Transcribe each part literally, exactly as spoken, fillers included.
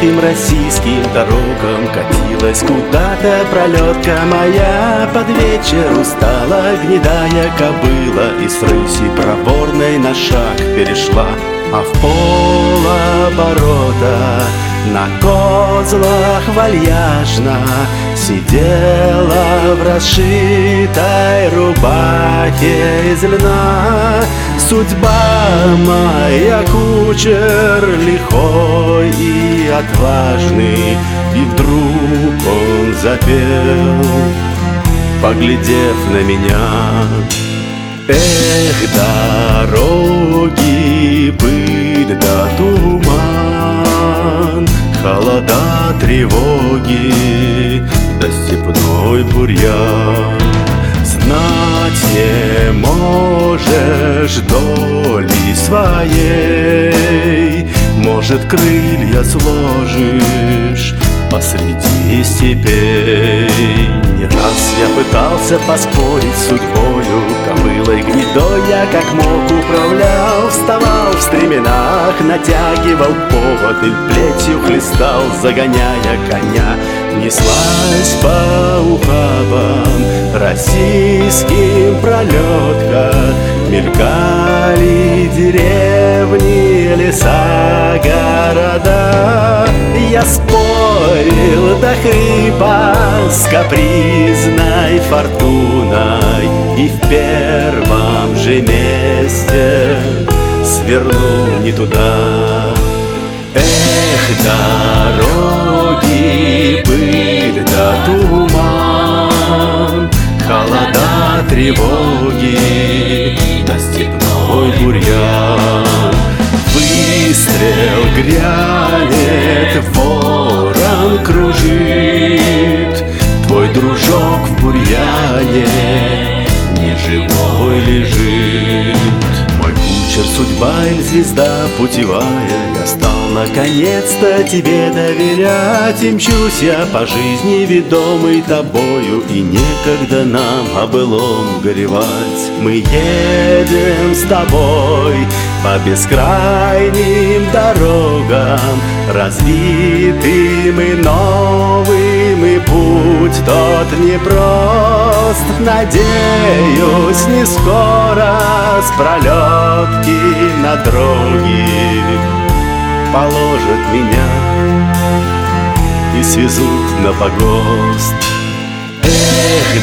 степным российским дорогам катилась куда-то пролетка моя. Под вечер устала гнедая кобыла и с рыси проворной на шаг перешла, а в полоборота на козлах вальяжно сидела в расшитой рубахе из льна. Судьба моя, кучер лихой и отважный, и вдруг он запел, поглядев на меня: эх, дороги, пыль да туман, холода, тревоги, да степной бурьян. Знать не можешь доли своей, может, крылья сложишь посреди степей. Не раз я пытался поспорить с судьбою, кобылой гнедой я как мог управлял. Вставал в стременах, натягивал повод и плетью хлестал, загоняя коня. Неслась по ухабам российским пролетка, мелькали деревни, леса, города. Я спорил до хрипа с капризной фортуной и в первом же месте свернул не туда. Эх, дороги, пыль да туман, холода, тревоги, да степной бурьян. Выстрел грянет, ворон кружит, твой дружок в бурьяне неживой лежит. Мой кучер, судьба или звезда путевая, я стал наконец-то тебе доверять. И мчусь я по жизни, ведомый тобою, и некогда нам о былом горевать. Мы едем с тобой по бескрайним дорогам, развитым и новым, и путь тот непрост. Надеюсь, не скоро с пролетки на дороги положат меня и свезут на погост. Эх,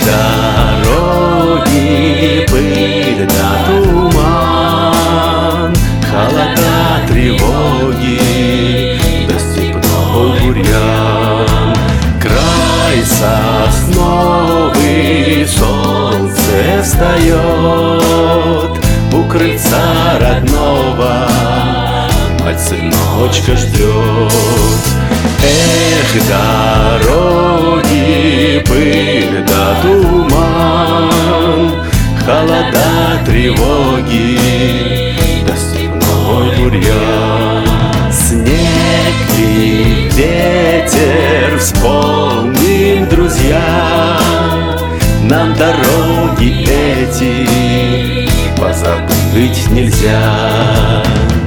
дороги, пыль да туман, холода, тревоги, да степной бурьян. Край сосновый, солнце встает у крыльца родного, мать сыночка ждет. Эх, дороги, пыль да туман, холода, тревоги, да степной бурьян. Снег и ветер, вспомним, друзья, нам дороги эти позабыть нельзя.